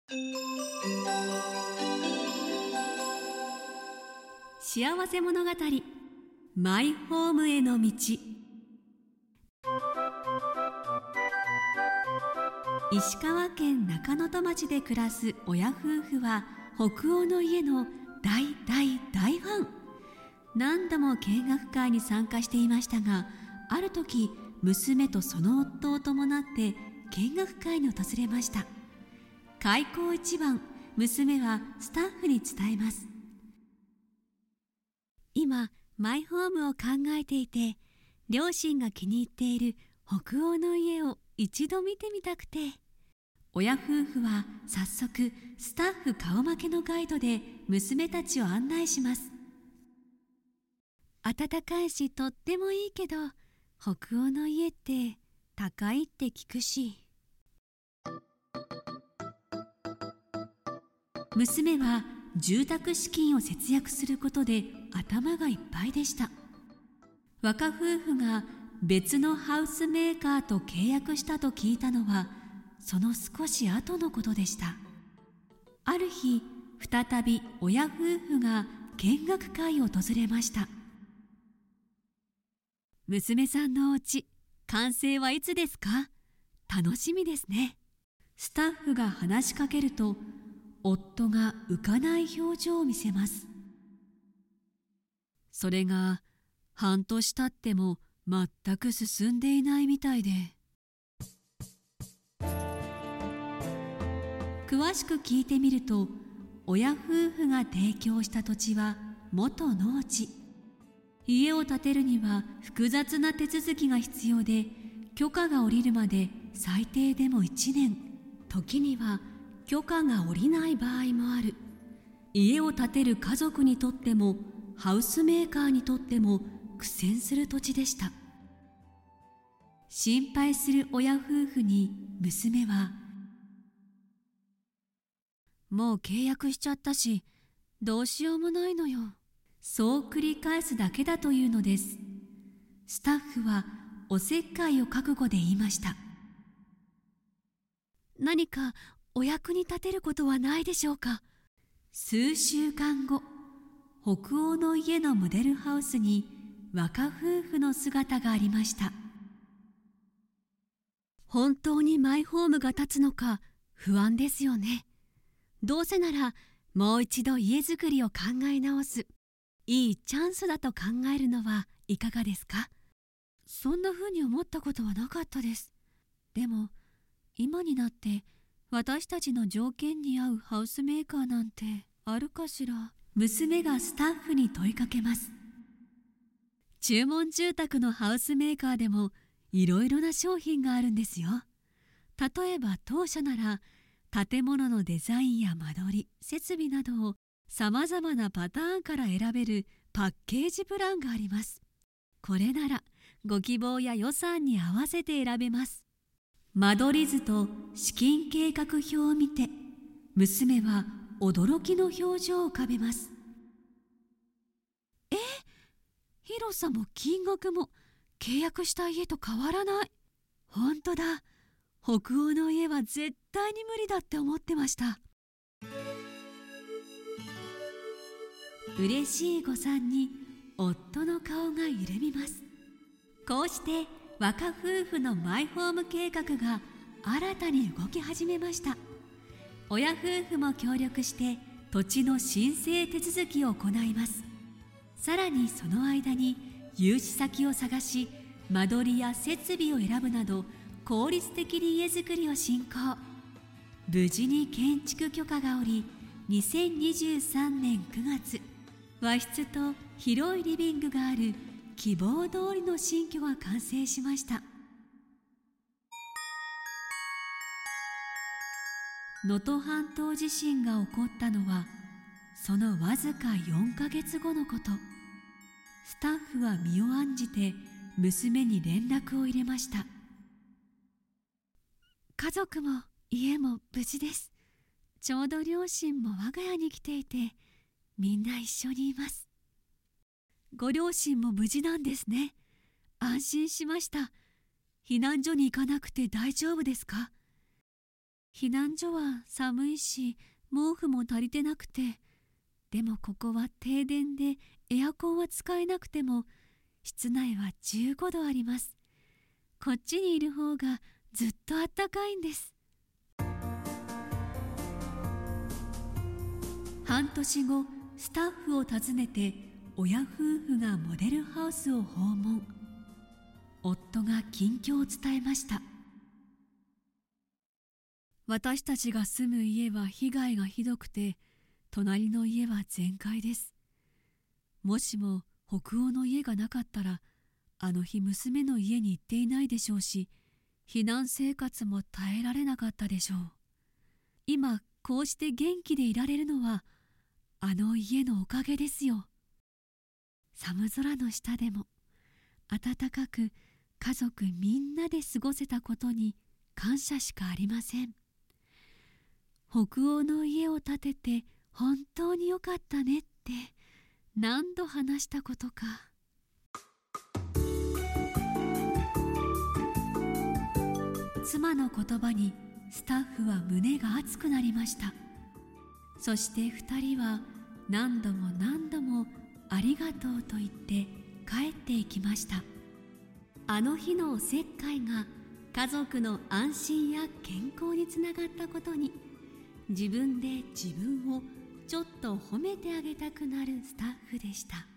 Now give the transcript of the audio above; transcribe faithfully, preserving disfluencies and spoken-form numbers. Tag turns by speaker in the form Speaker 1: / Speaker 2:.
Speaker 1: 幸せ物語マイホームへの道。石川県中能登町で暮らす親夫婦は北欧の家の大大大ファン。何度も見学会に参加していましたが、ある時娘とその夫を伴って見学会に訪れました。開口一番、娘はスタッフに伝えます。今マイホームを考えていて、両親が気に入っている北欧の家を一度見てみたくて。親夫婦は早速スタッフ顔負けのガイドで娘たちを案内します。暖かいしとってもいいけど、北欧の家って高いって聞くし。娘は住宅資金を節約することで頭がいっぱいでした。若夫婦が別のハウスメーカーと契約したと聞いたのはその少し後のことでした。ある日、再び親夫婦が見学会を訪れました。娘さんのお家、完成はいつですか？楽しみですね。スタッフが話しかけると、夫が浮かない表情を見せます。それが半年経っても全く進んでいないみたいで。詳しく聞いてみると、親夫婦が提供した土地は元農地。家を建てるには複雑な手続きが必要で、許可が下りるまで最低でもいちねん、時には許可が下りない場合もある。家を建てる家族にとってもハウスメーカーにとっても苦戦する土地でした。心配する親夫婦に娘は、もう契約しちゃったし、どうしようもないのよ。そう繰り返すだけだというのです。スタッフはおせっかいを覚悟で言いました。何かお役に立てることはないでしょうか。数週間後、北欧の家のモデルハウスに若夫婦の姿がありました。本当にマイホームが建つのか不安ですよね。どうせならもう一度家づくりを考え直すいいチャンスだと考えるのはいかがですか？そんな風に思ったことはなかったです。でも今になって私たちの条件に合うハウスメーカーなんてあるかしら。娘がスタッフに問いかけます。注文住宅のハウスメーカーでもいろいろな商品があるんですよ。例えば当社なら建物のデザインや間取り、設備などをさまざまなパターンから選べるパッケージプランがあります。これならご希望や予算に合わせて選べます。間取り図と資金計画表を見て、娘は驚きの表情を浮かべます。え、広さも金額も契約した家と変わらない。本当だ。北欧の家は絶対に無理だって思ってました。嬉しい誤算に夫の顔が緩みます。こうして若夫婦のマイホーム計画が新たに動き始めました。親夫婦も協力して土地の申請手続きを行います。さらにその間に融資先を探し、間取りや設備を選ぶなど効率的に家づくりを進行。無事に建築許可が下り、にせんにじゅうさんねんくがつ、和室と広いリビングがある希望通りの新居が完成しました。能登半島地震が起こったのはそのわずかよんかげつごのこと。スタッフは身を案じて娘に連絡を入れました。家族も家も無事です。ちょうど両親も我が家に来ていて、みんな一緒にいます。ご両親も無事なんですね。安心しました。避難所に行かなくて大丈夫ですか？ 避難所は寒いし毛布も足りてなくて、でもここは停電でエアコンは使えなくても室内はじゅうごどあります。こっちにいる方がずっとあったかいんです。半年後、スタッフを訪ねて親夫婦がモデルハウスを訪問。夫が近況を伝えました。私たちが住む家は被害がひどくて、隣の家は全壊です。もしも北欧の家がなかったら、あの日娘の家に行っていないでしょうし、避難生活も耐えられなかったでしょう。今こうして元気でいられるのはあの家のおかげですよ。寒空の下でも暖かく家族みんなで過ごせたことに感謝しかありません。北欧の家を建てて本当によかったねって何度話したことか。妻の言葉にスタッフは胸が熱くなりました。そして二人は何度も何度もありがとうと言って帰っていきました。あの日のおせっかいが家族の安心や健康につながったことに、自分で自分をちょっと褒めてあげたくなるスタッフでした。